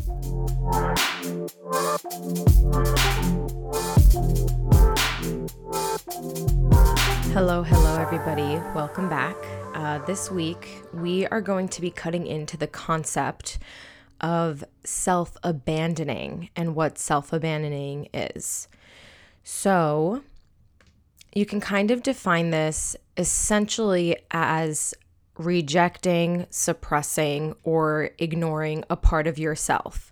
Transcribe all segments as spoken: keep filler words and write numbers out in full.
Hello, hello, everybody. Welcome back. Uh, this week, we are going to be cutting into the concept of self-abandoning and what self-abandoning is. So, you can kind of define this essentially as rejecting, suppressing, or ignoring a part of yourself.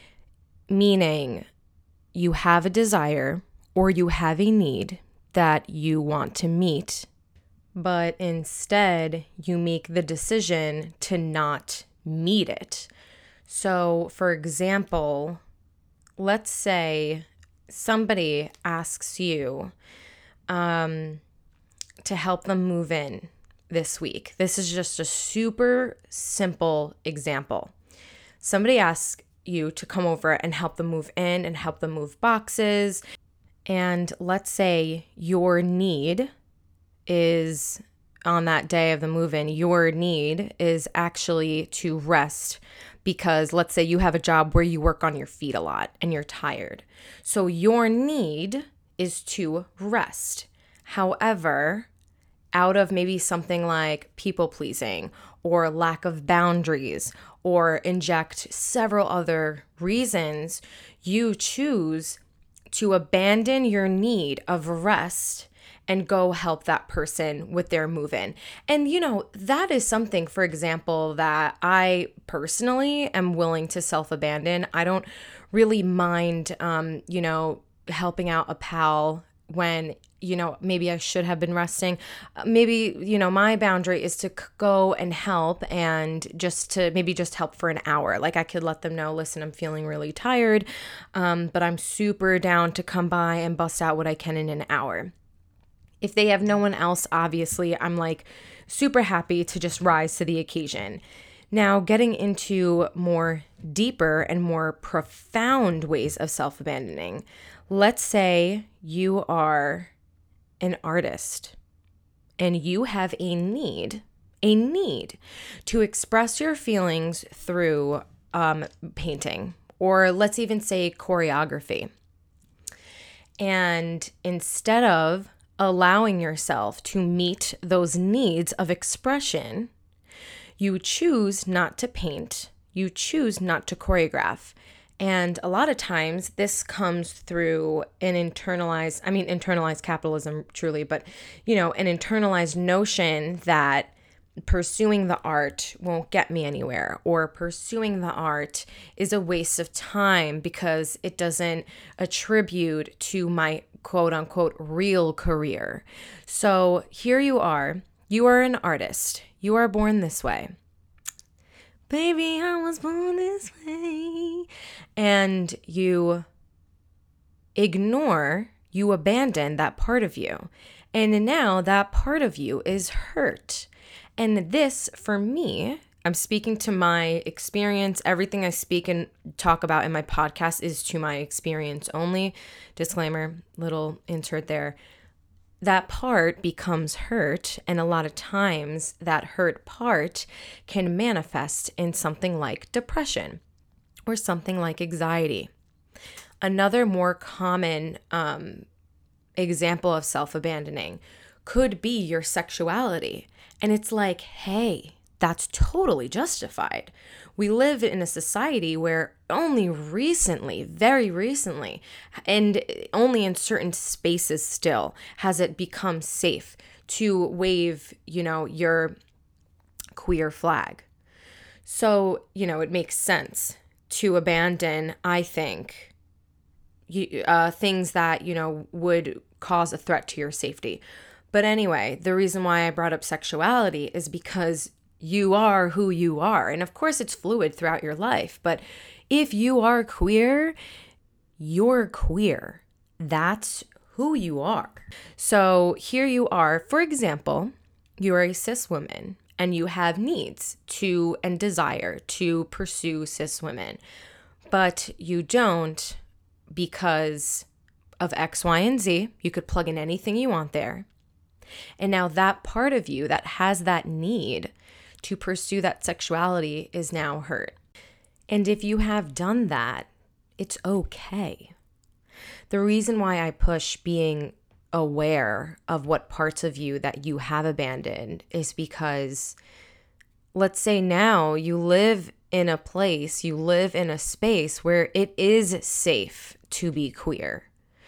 Meaning, you have a desire or you have a need that you want to meet, but instead you make the decision to not meet it. So, for example, let's say somebody asks you um, to help them move in this week. This is just a super simple example. Somebody asks you to come over and help them move in and help them move boxes. And let's say your need is, on that day of the move-in, your need is actually to rest because let's say you have a job where you work on your feet a lot and you're tired. So your need is to rest. However, out of maybe something like people-pleasing or lack of boundaries or inject several other reasons, you choose to abandon your need of rest and go help that person with their move-in. And, you know, that is something, for example, that I personally am willing to self-abandon. I don't really mind, um, you know, helping out a pal when, you know, maybe I should have been resting. Maybe, you know, my boundary is to go and help and just to maybe just help for an hour. Like I could let them know, listen, I'm feeling really tired, um, but I'm super down to come by and bust out what I can in an hour. If they have no one else, obviously, I'm like super happy to just rise to the occasion. Now, getting into more deeper and more profound ways of self-abandoning. Let's say you are an artist and you have a need, a need to express your feelings through um, painting, or let's even say choreography. And instead of allowing yourself to meet those needs of expression, you choose not to paint, you choose not to choreograph. And a lot of times this comes through an internalized, I mean, internalized capitalism truly, but, you know, an internalized notion that pursuing the art won't get me anywhere, or pursuing the art is a waste of time because it doesn't attribute to my quote unquote real career. So here you are, you are an artist, you are born this way. Baby, I was born this way. And you ignore, you abandon that part of you. And now that part of you is hurt. And this, for me, I'm speaking to my experience. Everything I speak and talk about in my podcast is to my experience only. Disclaimer, little insert there. That part becomes hurt, and a lot of times that hurt part can manifest in something like depression or something like anxiety. Another more common um, example of self-abandoning could be your sexuality. And it's like, hey, that's totally justified. We live in a society where only recently, very recently, and only in certain spaces still, has it become safe to wave, you know, your queer flag. So, you know, it makes sense to abandon, I think, you, uh, things that, you know, would cause a threat to your safety. But anyway, the reason why I brought up sexuality is because you are who you are. And of course, it's fluid throughout your life. But if you are queer, you're queer. That's who you are. So here you are, for example, you're a cis woman and you have needs to and desire to pursue cis women, but you don't because of X, Y, and Z. You could plug in anything you want there. And now that part of you that has that need to pursue that sexuality is now hurt. And if you have done that, it's okay. The reason why I push being aware of what parts of you that you have abandoned is because, let's say now you live in a place, you live in a space where it is safe to be queer.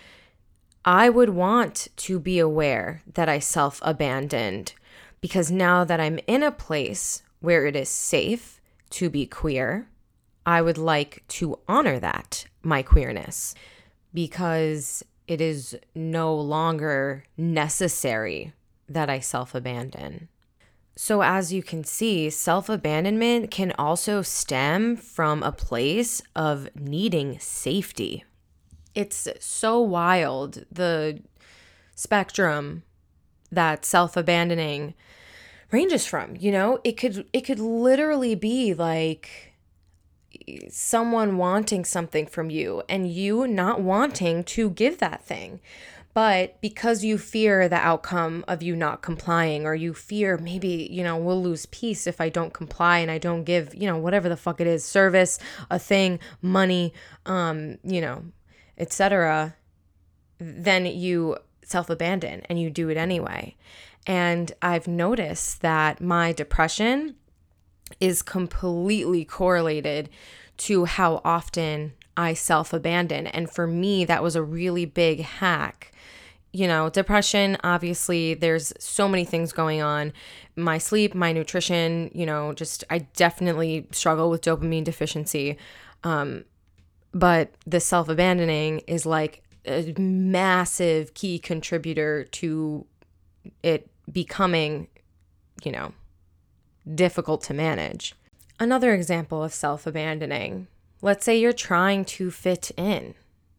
I would want to be aware that I self-abandoned, because now that I'm in a place where it is safe to be queer, I would like to honor that, my queerness, because it is no longer necessary that I self-abandon. So as you can see, self-abandonment can also stem from a place of needing safety. It's so wild, the spectrum that self-abandoning ranges from, you know? It could it could literally be like someone wanting something from you and you not wanting to give that thing. But because you fear the outcome of you not complying, or you fear maybe, you know, we'll lose peace if I don't comply and I don't give, you know, whatever the fuck it is, service, a thing, money, um, you know, et cetera, then you self-abandon and you do it anyway. And I've noticed that my depression is completely correlated to how often I self-abandon. And for me, that was a really big hack. You know, depression, obviously, there's so many things going on. My sleep, my nutrition, you know, just I definitely struggle with dopamine deficiency. Um, but the self-abandoning is like a massive key contributor to it becoming, you know, difficult to manage. Another example of self-abandoning, let's say you're trying to fit in.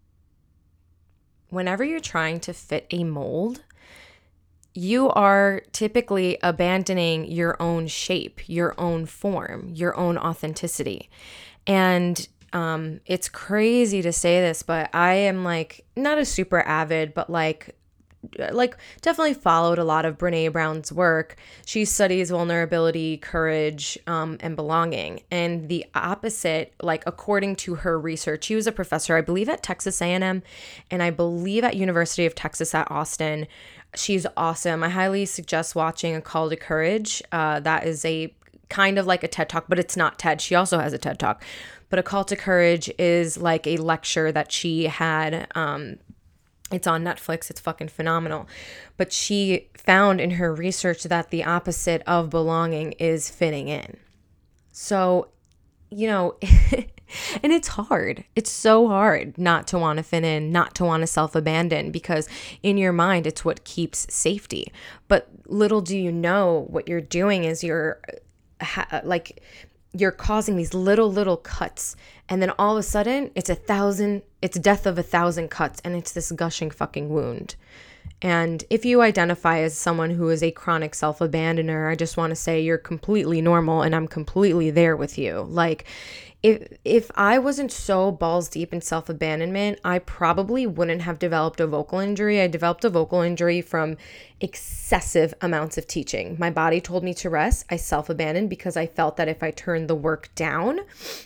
Whenever you're trying to fit a mold, you are typically abandoning your own shape, your own form, your own authenticity. And um, it's crazy to say this, but I am like not a super avid, but like like definitely followed a lot of Brené Brown's work. She studies vulnerability, courage, um, and belonging. And the opposite, like according to her research, she was a professor, I believe at Texas A and M, and I believe at University of Texas at Austin. She's awesome. I highly suggest watching A Call to Courage. Uh, that is a kind of like a TED Talk, but it's not TED. She also has a TED Talk. But A Call to Courage is like a lecture that she had. Um, It's on Netflix. It's fucking phenomenal. But she found in her research that the opposite of belonging is fitting in. So, you know, and it's hard. It's so hard not to want to fit in, not to want to self-abandon, because in your mind, it's what keeps safety. But little do you know, what you're doing is you're ha- like... you're causing these little, little cuts. And then all of a sudden, it's a thousand, it's death of a thousand cuts. And it's this gushing fucking wound. And if you identify as someone who is a chronic self-abandoner, I just want to say you're completely normal and I'm completely there with you. Like, if if I wasn't so balls deep in self-abandonment, I probably wouldn't have developed a vocal injury. I developed a vocal injury from excessive amounts of teaching. My body told me to rest. I self-abandoned because I felt that if I turned the work down,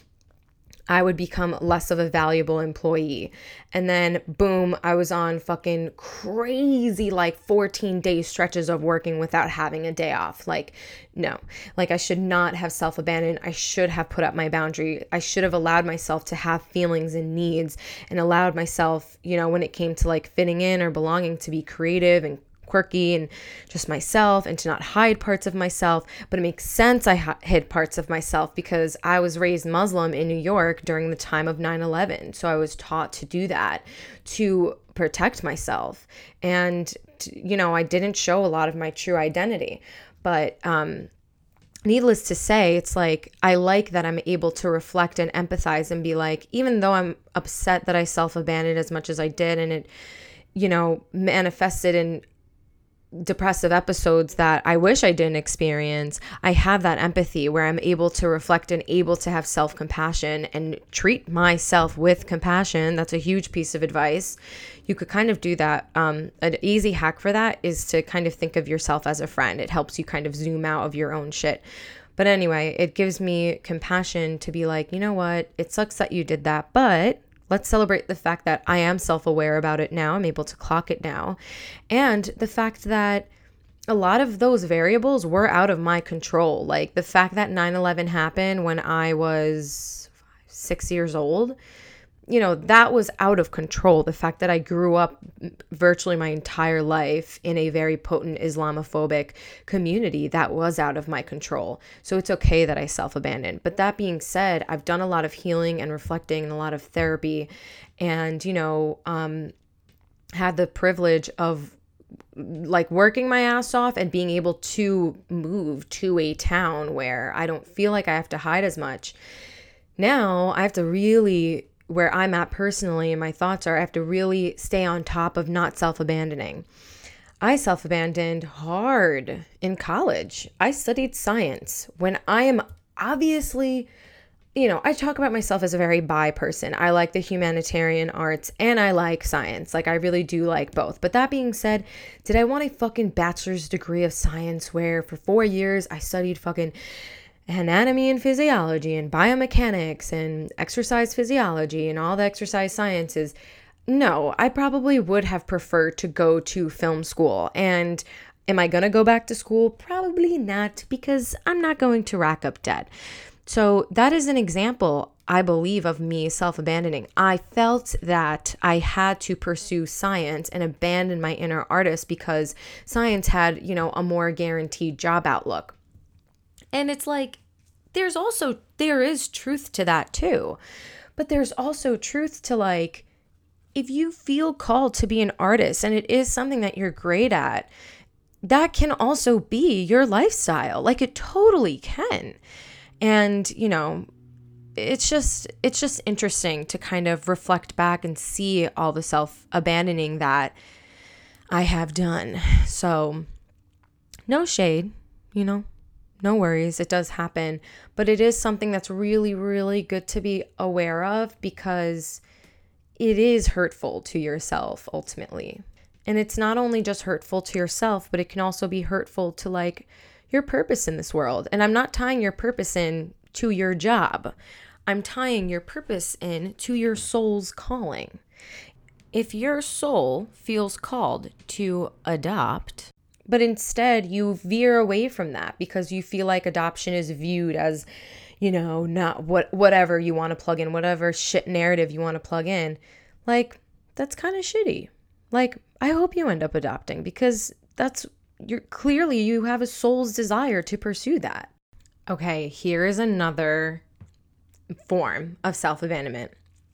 I would become less of a valuable employee. And then boom, I was on fucking crazy like fourteen day stretches of working without having a day off. Like, no, like I should not have self-abandoned. I should have put up my boundary. I should have allowed myself to have feelings and needs, and allowed myself, you know, when it came to like fitting in or belonging, to be creative and quirky and just myself, and to not hide parts of myself. But it makes sense I h- hid parts of myself because I was raised Muslim in New York during the time of nine eleven. So I was taught to do that, to protect myself. And, you know, I didn't show a lot of my true identity. But um, needless to say, it's like, I like that I'm able to reflect and empathize and be like, even though I'm upset that I self-abandoned as much as I did, and it, you know, manifested in depressive episodes that I wish I didn't experience, I have that empathy where I'm able to reflect and able to have self-compassion and treat myself with compassion. That's a huge piece of advice. You could kind of do that. Um, an easy hack for that is to kind of think of yourself as a friend. It helps you kind of zoom out of your own shit. But anyway, it gives me compassion to be like, you know what? It sucks that you did that, but let's celebrate the fact that I am self-aware about it now. I'm able to clock it now. And the fact that a lot of those variables were out of my control. Like the fact that nine eleven happened when I was six years old, you know, that was out of control. The fact that I grew up virtually my entire life in a very potent Islamophobic community, that was out of my control. So it's okay that I self-abandoned. But that being said, I've done a lot of healing and reflecting and a lot of therapy, and, you know, um, had the privilege of like working my ass off and being able to move to a town where I don't feel like I have to hide as much. Now I have to really, where I'm at personally and my thoughts are, I have to really stay on top of not self-abandoning. I self-abandoned hard in college. I studied science when I am obviously, you know, I talk about myself as a very bi person. I like the humanitarian arts and I like science. Like I really do like both. But that being said, did I want a fucking bachelor's degree of science where for four years I studied fucking anatomy and physiology and biomechanics and exercise physiology and all the exercise sciences? No, I probably would have preferred to go to film school. And am I going to go back to school? Probably not, because I'm not going to rack up debt. So that is an example, I believe, of me self-abandoning. I felt that I had to pursue science and abandon my inner artist because science had, you know, a more guaranteed job outlook. And it's like, there's also, there is truth to that too. But there's also truth to like, if you feel called to be an artist and it is something that you're great at, that can also be your lifestyle. Like it totally can. And, you know, it's just, it's just interesting to kind of reflect back and see all the self-abandoning that I have done. So no shade, you know, no worries. It does happen, but it is something that's really, really good to be aware of because it is hurtful to yourself ultimately. And it's not only just hurtful to yourself, but it can also be hurtful to like your purpose in this world. And I'm not tying your purpose in to your job. I'm tying your purpose in to your soul's calling. If your soul feels called to adopt, but instead you veer away from that because you feel like adoption is viewed as, you know, not what whatever you want to plug in, whatever shit narrative you want to plug in, like that's kind of shitty. Like I hope you end up adopting because that's You're clearly you have a soul's desire to pursue that. Okay, here is another form of self-abandonment.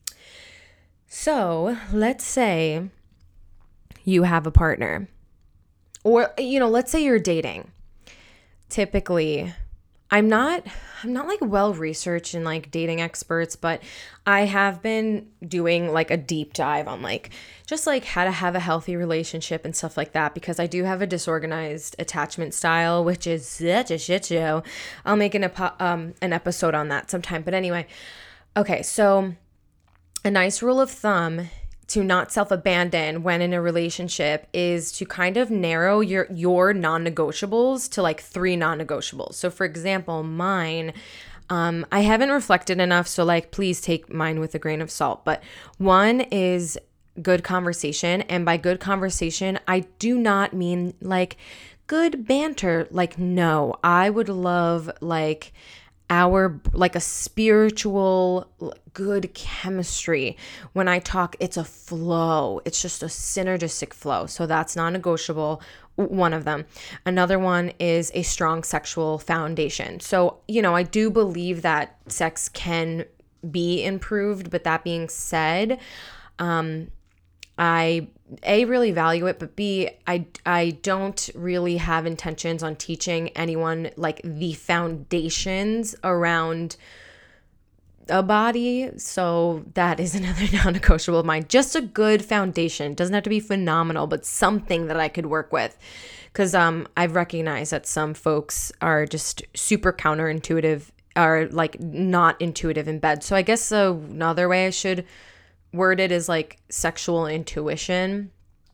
So let's say you have a partner, or, you know, let's say you're dating. Typically, I'm not, I'm not like well researched and like dating experts, but I have been doing like a deep dive on like just like how to have a healthy relationship and stuff like that, because I do have a disorganized attachment style, which is such a shit show. I'll make an, um, an episode on that sometime. But anyway, okay. So a nice rule of thumb to not self-abandon when in a relationship is to kind of narrow your your non-negotiables to like three non-negotiables. So for example, mine, um, I haven't reflected enough, so like please take mine with a grain of salt. But one is good conversation. And by good conversation, I do not mean like good banter. Like, no, I would love like our like a spiritual good chemistry. When I talk, it's a flow. It's just a synergistic flow. So that's non-negotiable, one of them. Another one is a strong sexual foundation. So, you know, I do believe that sex can be improved, but that being said, um, I A, really value it, but B, I, I don't really have intentions on teaching anyone like the foundations around a body. So that is another non-negotiable of mine. Just a good foundation. Doesn't have to be phenomenal, but something that I could work with. Because um, I've recognized that some folks are just super counterintuitive, are like not intuitive in bed. So I guess uh, another way I should word it is like sexual intuition.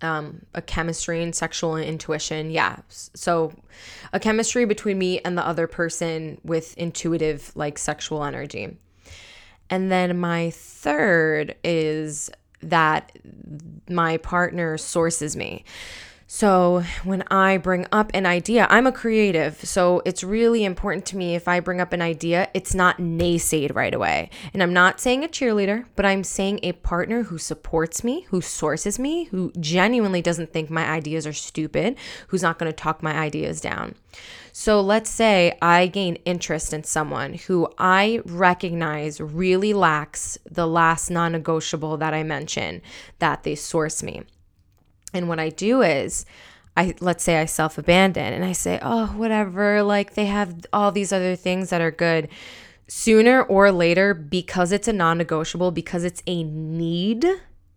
um, a chemistry and sexual intuition. Yeah. So a chemistry between me and the other person with intuitive, like sexual energy. And then my third is that my partner sources me. So when I bring up an idea, I'm a creative. So it's really important to me if I bring up an idea, it's not naysayed right away. And I'm not saying a cheerleader, but I'm saying a partner who supports me, who sources me, who genuinely doesn't think my ideas are stupid, who's not going to talk my ideas down. So let's say I gain interest in someone who I recognize really lacks the last non-negotiable that I mentioned, that they source me. And what I do is, I let's say I self-abandon and I say, oh, whatever, like they have all these other things that are good. Sooner or later, because it's a non-negotiable, because it's a need,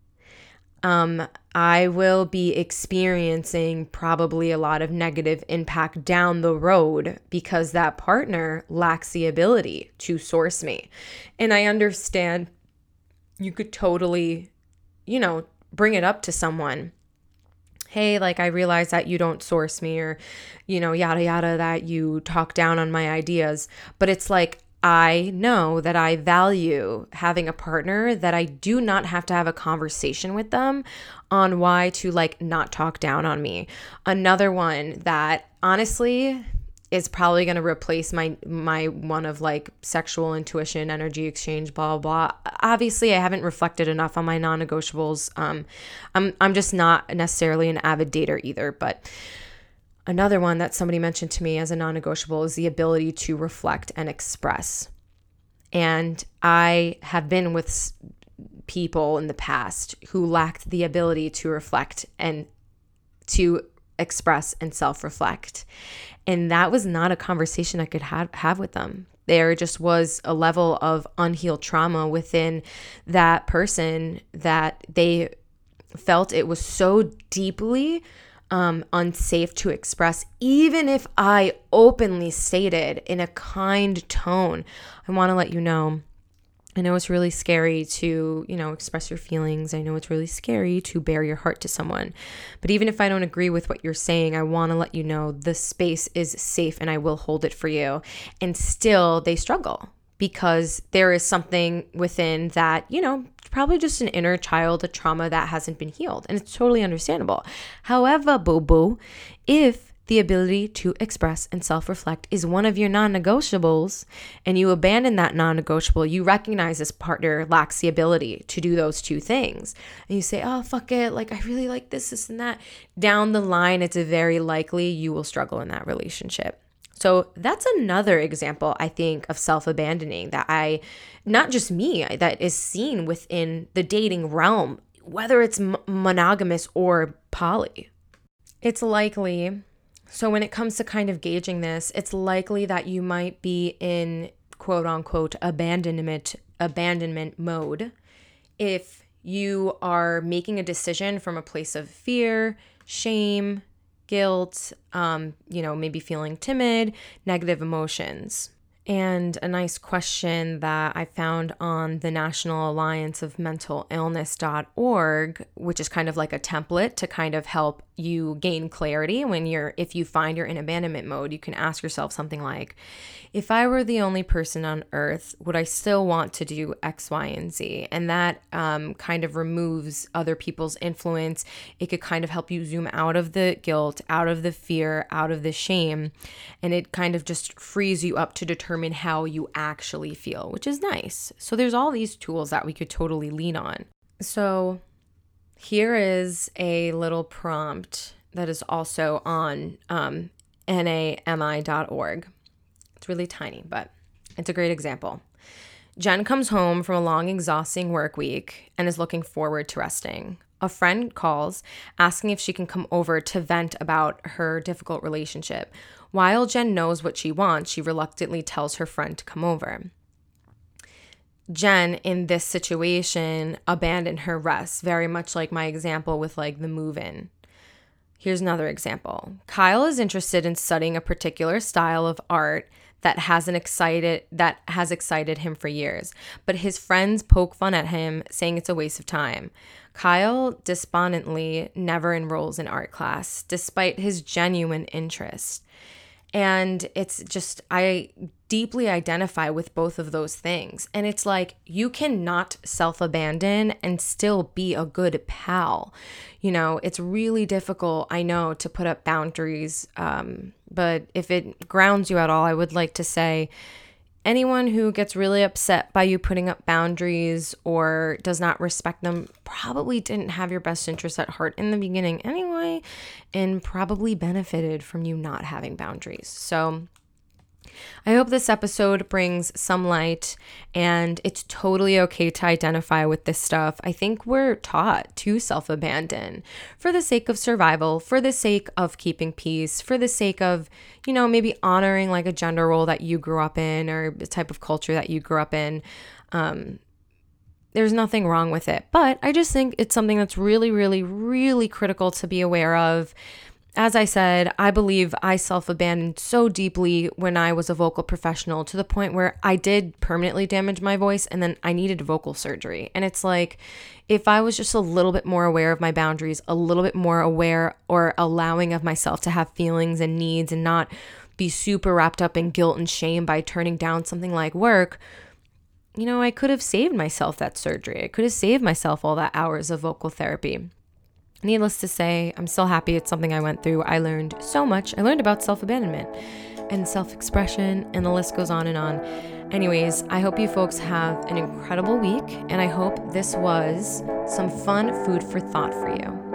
um, I will be experiencing probably a lot of negative impact down the road because that partner lacks the ability to source me. And I understand you could totally, you know, bring it up to someone. Hey, like I realize that you don't source me, or, you know, yada, yada, that you talk down on my ideas. But it's like, I know that I value having a partner that I do not have to have a conversation with them on why to like not talk down on me. Another one that honestly is probably going to replace my my one of like sexual intuition, energy exchange, blah, blah, blah. Obviously, I haven't reflected enough on my non-negotiables. Um, I'm I'm just not necessarily an avid dater either. But another one that somebody mentioned to me as a non-negotiable is the ability to reflect and express. And I have been with people in the past who lacked the ability to reflect and to express and self-reflect. And that was not a conversation I could have, have with them. There just was a level of unhealed trauma within that person that they felt it was so deeply um, unsafe to express, even if I openly stated in a kind tone, I want to let you know, I know it's really scary to, you know, express your feelings. I know it's really scary to bare your heart to someone. But even if I don't agree with what you're saying, I want to let you know the space is safe and I will hold it for you. And still they struggle because there is something within that, you know, probably just an inner child, a trauma that hasn't been healed. And it's totally understandable. However, boo-boo, if the ability to express and self-reflect is one of your non-negotiables, and you abandon that non-negotiable, you recognize this partner lacks the ability to do those two things. And you say, oh, fuck it, like I really like this, this, and that. Down the line, it's very likely you will struggle in that relationship. So that's another example, I think, of self-abandoning that I, not just me, that is seen within the dating realm, whether it's m- monogamous or poly. It's likely... So when it comes to kind of gauging this, it's likely that you might be in quote unquote abandonment abandonment mode if you are making a decision from a place of fear, shame, guilt, um, you know, maybe feeling timid, negative emotions. And a nice question that I found on the National Alliance of Mental Illness dot org, which is kind of like a template to kind of help you gain clarity when you're, if you find you're in abandonment mode, you can ask yourself something like, if I were the only person on earth, would I still want to do X, Y, and Z? And that um, kind of removes other people's influence. It could kind of help you zoom out of the guilt, out of the fear, out of the shame. And it kind of just frees you up to determine how you actually feel, which is nice. So there's all these tools that we could totally lean on. So here is a little prompt that is also on um, N A M I dot org. It's really tiny, but it's a great example. Jen comes home from a long, exhausting work week and is looking forward to resting. A friend calls, asking if she can come over to vent about her difficult relationship. While Jen knows what she wants, she reluctantly tells her friend to come over. Jen, in this situation, abandoned her rest, very much like my example with like the move-in. Here's another example. Kyle is interested in studying a particular style of art that hasn't excited that has excited him for years, but his friends poke fun at him, saying it's a waste of time. Kyle despondently never enrolls in art class, despite his genuine interest. And it's just, I deeply identify with both of those things. And it's like, you cannot self-abandon and still be a good pal. You know, it's really difficult, I know, to put up boundaries. Um, but if it grounds you at all, I would like to say, anyone who gets really upset by you putting up boundaries or does not respect them probably didn't have your best interests at heart in the beginning anyway, and probably benefited from you not having boundaries. So I hope this episode brings some light, and it's totally okay to identify with this stuff. I think we're taught to self-abandon for the sake of survival, for the sake of keeping peace, for the sake of, you know, maybe honoring like a gender role that you grew up in or the type of culture that you grew up in. Um, there's nothing wrong with it, but I just think it's something that's really, really, really critical to be aware of. As I said, I believe I self-abandoned so deeply when I was a vocal professional, to the point where I did permanently damage my voice and then I needed vocal surgery. And it's like, if I was just a little bit more aware of my boundaries, a little bit more aware or allowing of myself to have feelings and needs and not be super wrapped up in guilt and shame by turning down something like work, you know, I could have saved myself that surgery. I could have saved myself all that hours of vocal therapy. Needless to say, I'm still happy it's something I went through. I learned so much. I learned about self-abandonment and self-expression, and the list goes on and on. Anyways, I hope you folks have an incredible week, and I hope this was some fun food for thought for you.